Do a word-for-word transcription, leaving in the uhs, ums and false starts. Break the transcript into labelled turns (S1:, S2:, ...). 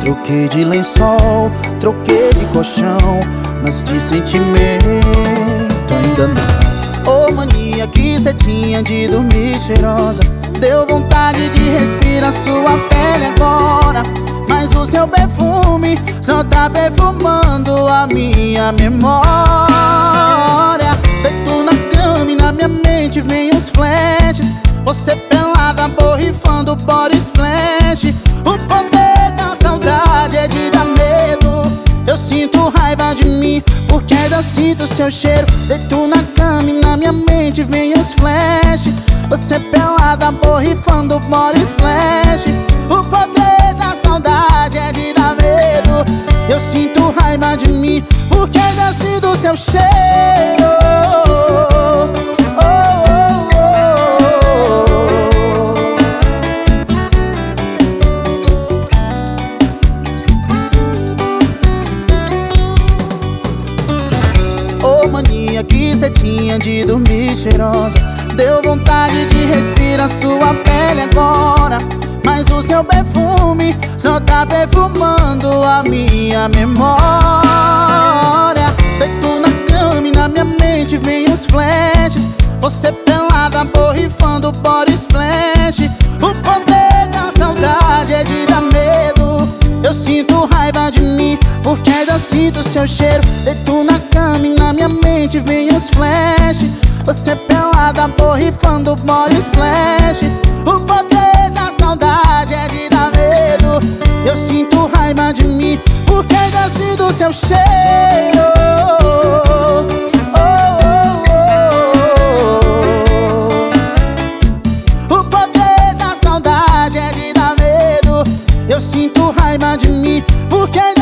S1: Troquei de lençol, troquei de colchão, mas de sentimento ainda não. Ô mania que cê tinha de dormir cheirosa, deu vontade de respirar sua pele agora. Mas o seu perfume só tá perfumando a minha memória. Deito na cama e na minha mente vem os flashes, você pelada borrifando body splash. O poder da saudade é de dar medo. Eu sinto raiva de mim porque ainda sinto seu cheiro. Deito na cama e na minha mente vem os flashes, você pelada borrifando body splash. O poder da saudade é de dar medo. Eu sinto raiva de mim porque ainda sinto seu cheiro. Ô mania que cê tinha de dormir cheirosa, deu vontade de respirar sua pele agora. Mas o seu perfume só tá perfumando a minha memória. Deito na cama e na minha mente vem os flashes, você pelada borrifando body splash. O poder da saudade é de dar medo. Eu sinto raiva de mim porque ainda sinto seu cheiro. Deito na cama e na minha mente vem os flashes, você pelada borrifando body splash. O poder da saudade é de dar medo. Eu sinto raiva de mim porque ainda sinto seu cheiro. Oh, oh, oh. O poder da saudade é de dar medo. Eu sinto raiva de mim porque